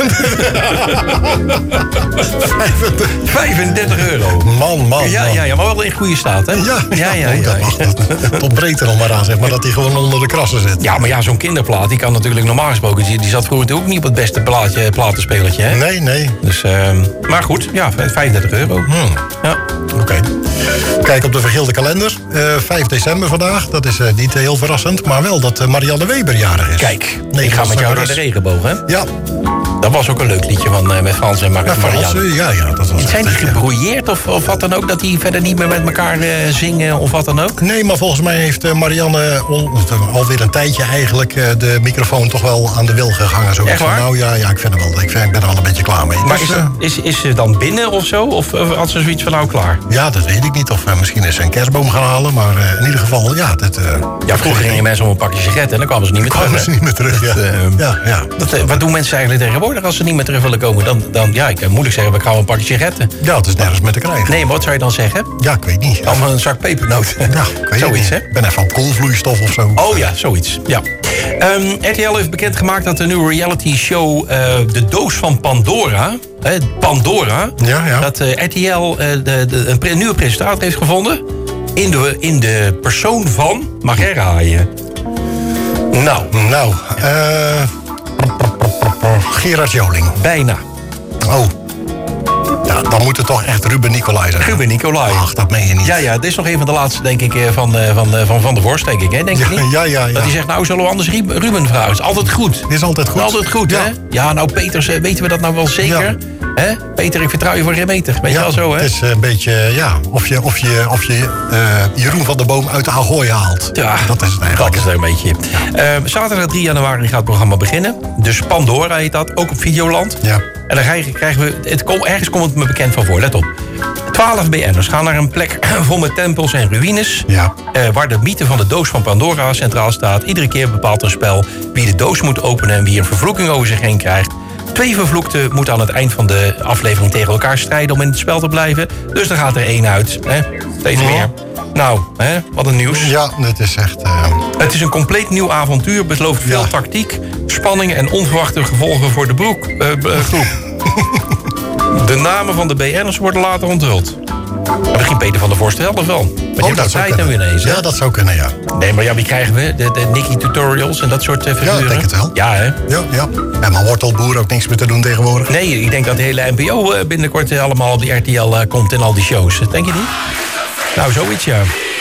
vijfendertig euro. Man, man, ja, man. Ja, ja, maar wel in goede staat, hè? Ja, ja, ja. ja, oh, ja, dat mag. Dat, tot breedte nog maar aan, zeg maar, dat hij gewoon onder de krassen zit. Ja, maar ja, zo'n kinderplaat, die kan natuurlijk normaal gesproken... die, die zat vroeger ook niet op het beste plaatje, platenspelertje, hè? Nee, nee. Dus, uh, maar goed, ja, vijfendertig euro. Hmm. Ja. Oké. Okay. Kijk op de vergilde kalender. Uh, vijf december vandaag. Dat is uh, niet heel verrassend. Maar wel dat uh, Marianne Weber jarig is. Kijk, ik ga met jou naar de regenboog, hè? Ja. Dat was ook een leuk liedje van, uh, met Frans en Mar- ja, Marianne. Frans, ja, ja, dat was zijn die gebrouilleerd of, of wat dan ook? Dat die verder niet meer met elkaar uh, zingen of wat dan ook? Nee, maar volgens mij heeft uh, Marianne on, alweer een tijdje eigenlijk uh, de microfoon toch wel aan de wil gehangen. Zo Echt waar? Nou ja, ja, ik vind het wel. Ik, vind, ik ben er wel een beetje klaar mee. Maar dus, is, uh, is, is ze dan binnen of zo? Of, of had ze zoiets van nou klaar? Ja, dat weet ik niet. Of uh, misschien is ze een kerstboom gaan halen. Maar uh, in ieder geval, ja. Dat, uh, ja, vroeger gingen mensen om een pakje sigaretten en dan kwamen ze niet meer terug. Kwamen ze niet meer terug, ja. Dat, uh, ja, ja. Dat, uh, wat doen mensen eigenlijk tegenwoordig als ze niet meer terug willen komen? Dan, dan ja, ik kan moeilijk zeggen, we gaan een pakje sigaretten. Ja, het is nergens meer te krijgen. Nee, maar wat zou je dan zeggen? Ja, ik weet niet. Allemaal een zak pepernoten. Ja, ik weet zoiets, niet. hè? Ik ben even op koolvloeistof of zo. Oh ja, zoiets. Ja. Um, R T L heeft bekendgemaakt dat de nieuwe reality show uh, De Doos van Pandora... Hè, Pandora, ja, ja. dat uh, R T L uh, de, de, een, pre- een nieuwe presentator heeft gevonden... in de, in de persoon van... Mag jij raaien? Nou. Nou, eh... Uh... Gerard Joling. Bijna. Oh. Ja, dan moet het toch echt Ruben Nicolai zijn. Ruben Nicolai. Ach, dat meen je niet. Ja, ja, dit is nog een van de laatste, denk ik, van uh, Van, uh, van, van der Vorst, denk ik, hè? Denk ja, je niet? Ja, ja, ja. Dat hij zegt, nou, zullen we anders Ruben vragen? Is altijd goed. Dit is altijd goed. Altijd goed, ja. Hè? Ja, nou, Peters, weten we dat nou wel zeker? Ja. Hè? Peter, ik vertrouw je voor geen meter. Weet ja, je wel zo, hè? Het is een beetje, ja, of je, of je, of je uh, Jeroen van der Boom uit de Ahoy haalt. Ja, dat is het eigenlijk. Dat is het een beetje. Ja. Uh, zaterdag drie januari gaat het programma beginnen. Dus Pandora heet dat, ook op Videoland. Ja. En dan krijgen we, het, ergens komt het me bekend van voor, let op. twaalf B N'ers gaan naar een plek vol met tempels en ruïnes. Ja. Uh, waar de mythe van de doos van Pandora centraal staat. Iedere keer bepaalt een spel wie de doos moet openen en wie een vervloeking over zich heen krijgt. Twee vervloekten moeten aan het eind van de aflevering tegen elkaar strijden om in het spel te blijven. Dus er gaat er één uit. Hè? Steeds ja. meer. Nou, hè? Wat een nieuws. Ja, dit is echt... Uh... Het is een compleet nieuw avontuur. Belooft veel ja. tactiek, spanning en onverwachte gevolgen voor de broek, uh, groep. De namen van de B N'ers worden later onthuld. Maar misschien Peter van der Vorst wel of wel. Maar oh, dat zou kunnen. Ineens, ja, dat zou kunnen, ja. Nee, maar ja, wie krijgen we? De, de Nicky Tutorials en dat soort uh, figuren? Ja, ik denk het wel. Ja, hè? Ja, ja. En maar wortelboer ook niks meer te doen tegenwoordig. Nee, ik denk dat de hele N P O uh, binnenkort uh, allemaal op die R T L uh, komt en al die shows. Denk je niet? Nou, zoiets, ja.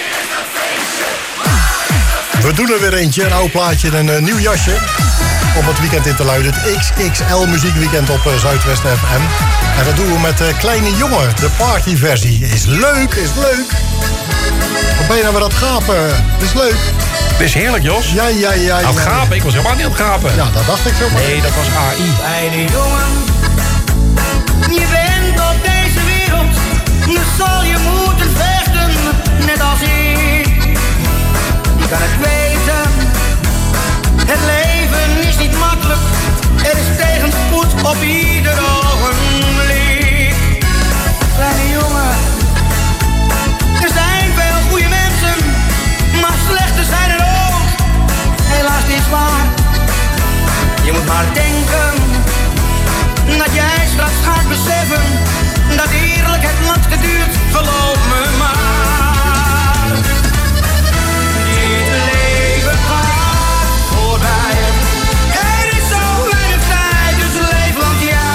We doen er weer eentje, een oud plaatje en een uh, nieuw jasje. Om het weekend in te luiden. Het X X L muziekweekend op uh, Zuidwest F M. En dat doen we met uh, Kleine Jongen. De partyversie. Is leuk, is leuk. Wat ben je nou weer aan het gapen? Is leuk. Is heerlijk, Jos. Ja, ja, ja. Aan het ja. gapen? Ik was helemaal niet aan het gapen. Ja, dat dacht ik zo maar. Nee, dat was A I. Kleine jongen, je bent op deze wereld. Nu zal je moeten vechten, net als ik. Je kan het weten. Het leven is niet makkelijk. Er is tegenspoed op ieder ogenblik. Kleine jongen, er zijn veel goede mensen, maar slechte zijn er ook. Helaas dit is waar. Je moet maar denken dat jij straks gaat beseffen dat eerlijkheid langste duurt. Geloof me maar. Dit leven gaat voorbij. Er is zo weinig tijd, dus leef, want jij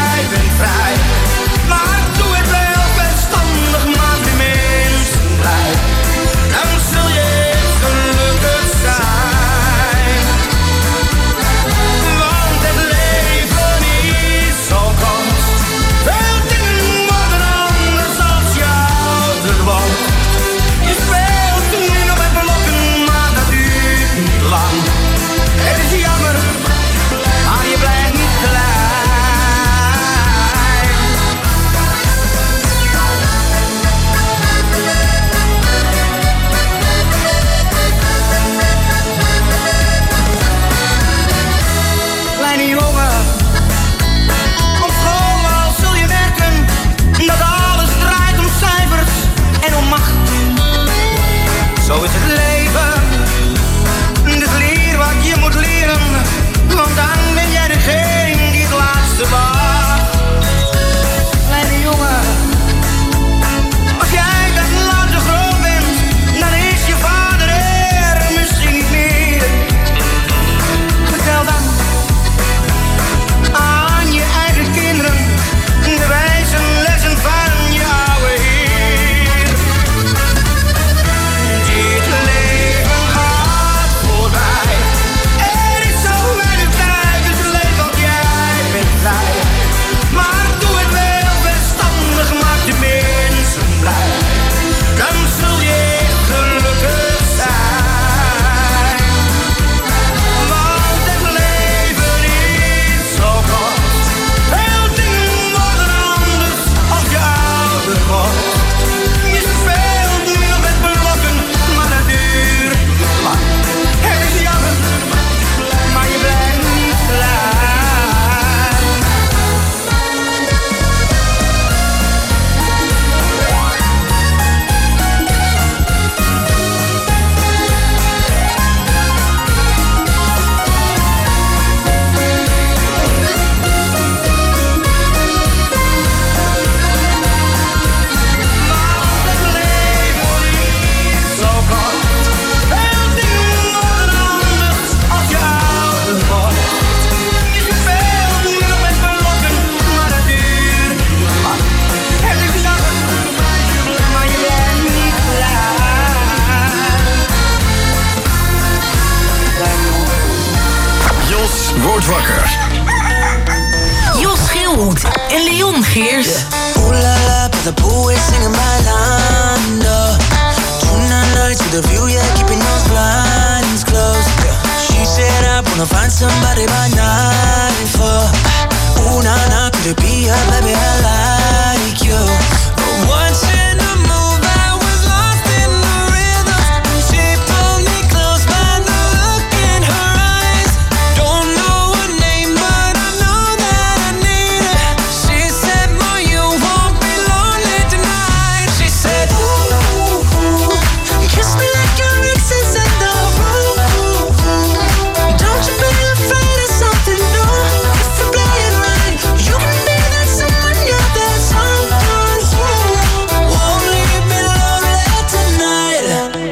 Geers. Yeah. Ooh la la, but the pool is singing my line. Oh. Tonight night to the view, yeah, keeping those blinds closed. Yeah. She said I wanna find somebody by night for. Ooh na na, could it be her, baby? I like you. But once in the move, I was lost in the rhythm. She pulled me close by the look in her eyes. Don't know her name, but I know that I need her. She said, "Boy, you won't be lonely tonight." She said, "Ooh, ooh, ooh, kiss me like your ex is in the room. Don't you be afraid of something new. If we play it right, you can be that someone, yeah, that someone who won't leave me lonely tonight."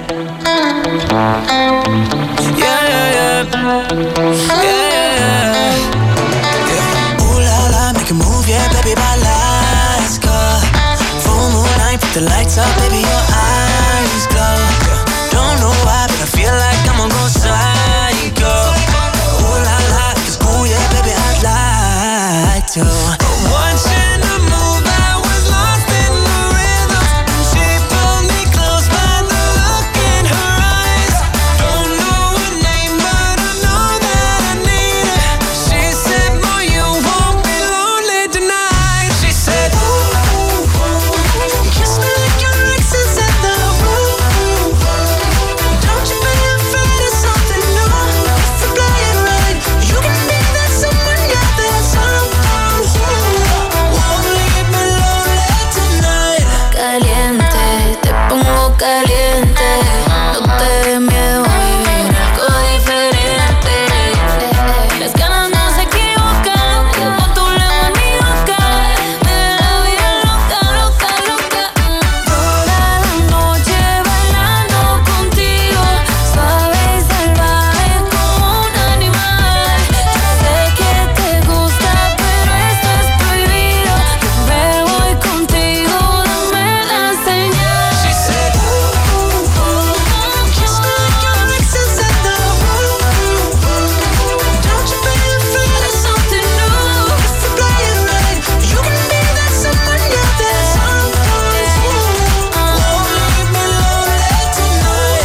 Yeah, yeah, yeah. Yeah, yeah, yeah. Ooh la la, make a move, yeah, baby, by lights go. Full moon night, put the lights up, baby, your eyes glow. Don't know why, but I feel like I'm gonna go psycho. Ooh la la, it's cool, yeah, baby, I'd like to. Once in the move, I was lost in the rhythm. She pulled me close by the look in her eyes. Don't know her name, but I know that I need her. She said, "Boy, you won't be lonely tonight." She said, "Ooh, ooh, ooh, kiss me like your ex is in the room. Don't you be afraid of something new. If we play it right, you can be that someone, yeah, that someone who won't leave me lonely tonight." Caliente, te pongo caliente. No te dé miedo vivir algo diferente. Las ganas no se equivocan, como tu lengua en mi boca. Me da la vida loca, loca, loca. Toda la noche bailando contigo, suave y salvaje como un animal. Yo sé que te gusta, pero esto es prohibido. Yo me voy contigo, dame la señal. She said, "Ooh, ooh, ooh, kiss me like your ex is in the room. Don't you be afraid of something new. If we play it right, you can be that someone, yeah, that someone who won't leave me lonely tonight."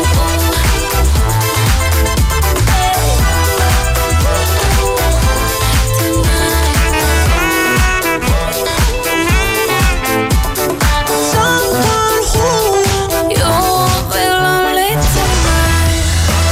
Someone who you won't be lonely tonight.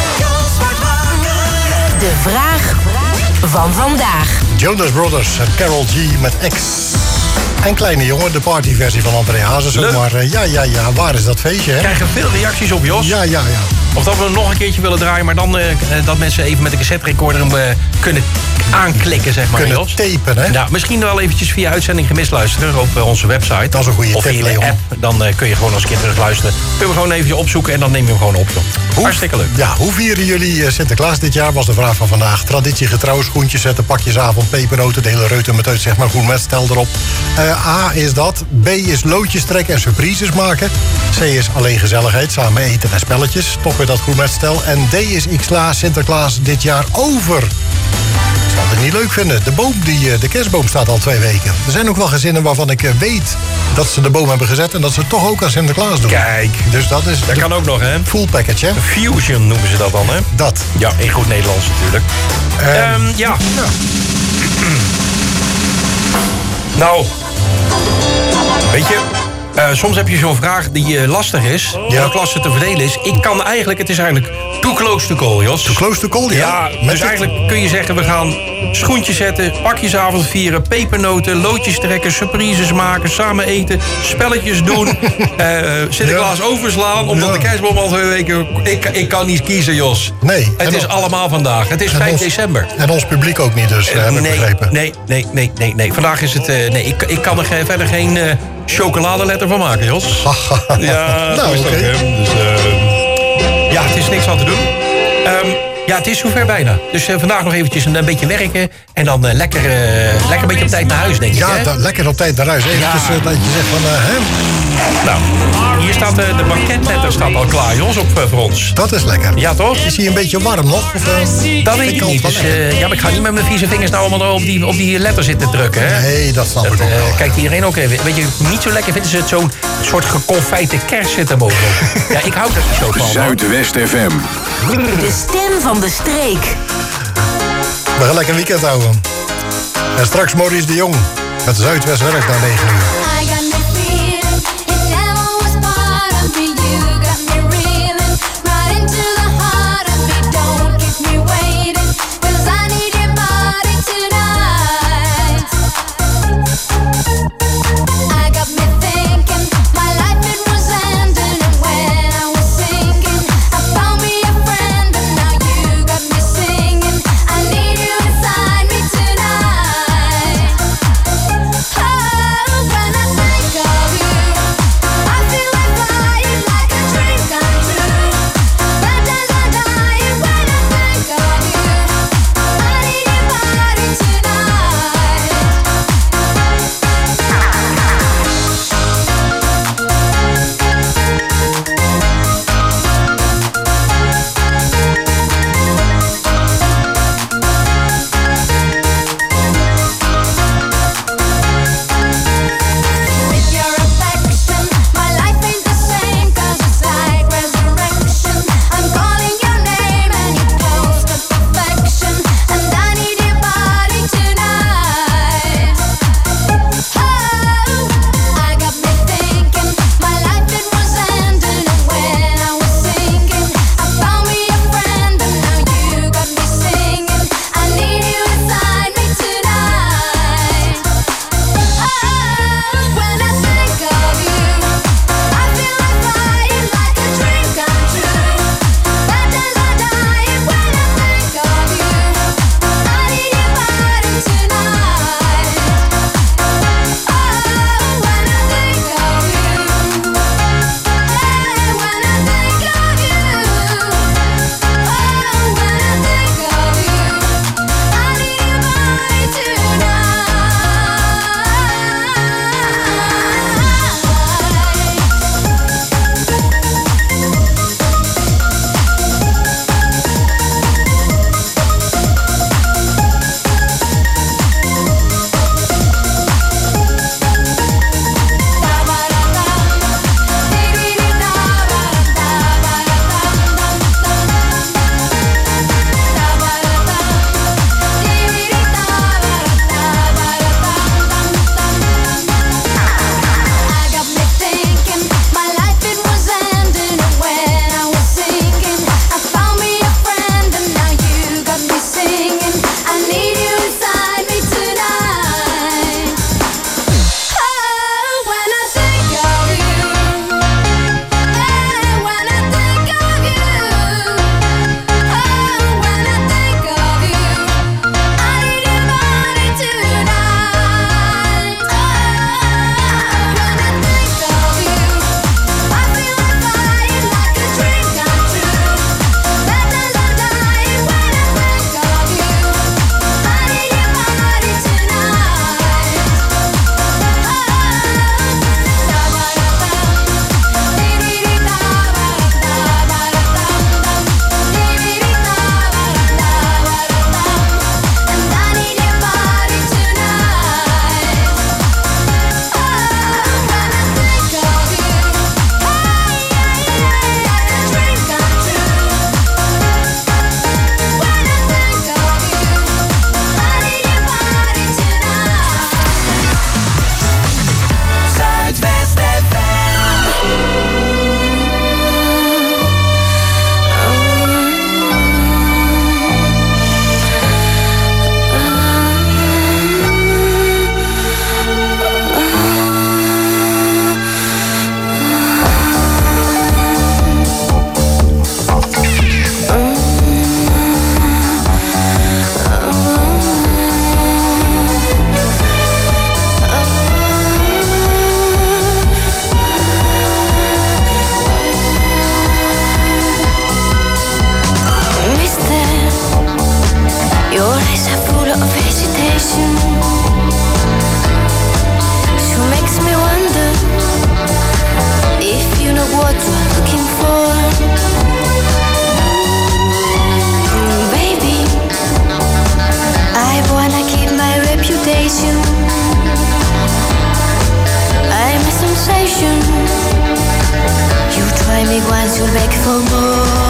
De vraag van vandaag. Jonas Brothers en Karol G met X. En Kleine Jongen, de partyversie van André Hazes. Leuk. Maar eh, ja, ja, ja, waar is dat feestje, hè? We krijgen veel reacties op, Jos. Ja, ja, ja. Of dat we hem nog een keertje willen draaien, maar dan eh, eh, dat mensen even met een cassette recorder hem eh, kunnen aanklikken, zeg maar, Kunnen Jos. tapen, hè? Nou, misschien wel eventjes via uitzending gemist luisteren op eh, onze website. Dat is een goede Of tip, via de Leon. app. Dan eh, kun je gewoon als een keer terug luisteren. Kun je hem gewoon even opzoeken en dan neem je hem gewoon op, joh. Hartstikke leuk. Ja, hoe vieren jullie eh, Sinterklaas dit jaar, was de vraag van vandaag. Traditiegetrouw, schoentjes zetten, pakjesavond, pepernoten, de hele reuten met uit, zeg maar, groen met stel erop. Eh, A is dat. B is loodjes trekken en surprises maken. C is alleen gezelligheid, samen eten en spelletjes. Toch weer dat groen met stel. En D is ik sla Sinterklaas dit jaar over. Ik zal het niet leuk vinden. De boom, die, eh, de kerstboom staat al twee weken. Er zijn ook wel gezinnen waarvan ik eh, weet dat ze de boom hebben gezet en dat ze het toch ook aan Sinterklaas doen. Kijk. Dus dat is... Dat kan ook nog, hè? Full package, hè? Fusion noemen ze dat dan, hè? Dat. Ja, in goed Nederlands natuurlijk. Ehm, Ehm, ja. Nou, weet je, eh, soms heb je zo'n vraag die eh, lastig is, die ook lastig te verdelen is. Ik kan eigenlijk, het is eigenlijk too close to call, Jos. Too close to call, ja. Ja, Met dus het- eigenlijk kun je zeggen, we gaan schoentjes zetten, pakjesavond vieren, pepernoten, loodjes trekken, surprises maken, samen eten, spelletjes doen, eh, Sinterklaas overslaan, omdat de kerstboom al twee weken... Ik, ik kan niet kiezen, Jos. Nee. Het En is dan- allemaal vandaag. Het is en vijf ons- december. En ons publiek ook niet, dus eh, heb ik nee, begrepen. nee, nee, nee, nee, nee. Vandaag is het... eh, nee, ik, ik kan er ge- verder geen eh chocoladeletter van maken, Jos. Ja, Nou, zo is het oké. ook, hè. Dus, eh, ja, het is niks aan te doen. Ehm, ja, het is zover bijna. Dus eh, vandaag nog eventjes een, een beetje werken. En dan eh, lekker, eh, lekker een beetje op tijd naar huis, denk ik. Ja, hè? da- lekker op tijd naar huis. Eventjes Ja. eh, dat je zegt van... eh, hè? Nou, hier staat de, de banketletter staat al klaar, Jos, op, uh, voor ons. Dat is lekker. Ja, toch? Is hij een beetje warm nog? Of, uh, dat weet ik niet. Dus, uh, ja, maar ik ga niet met mijn vieze vingers nou allemaal op die, op die letter zitten drukken. Hè? Nee, dat snap ik ook uh, wel. Kijkt iedereen ook even. Weet je, niet zo lekker vinden ze het zo'n soort geconfijte kers zitten bovenop. Ja, ik hou daar niet zo van. Zuidwest F M. De stem van de streek. We gaan lekker weekend houden. En straks Maurice de Jong. Het Zuidwest werkt naar negen uur. When I station. I'm a sensation. You try me once, you'll beg for more.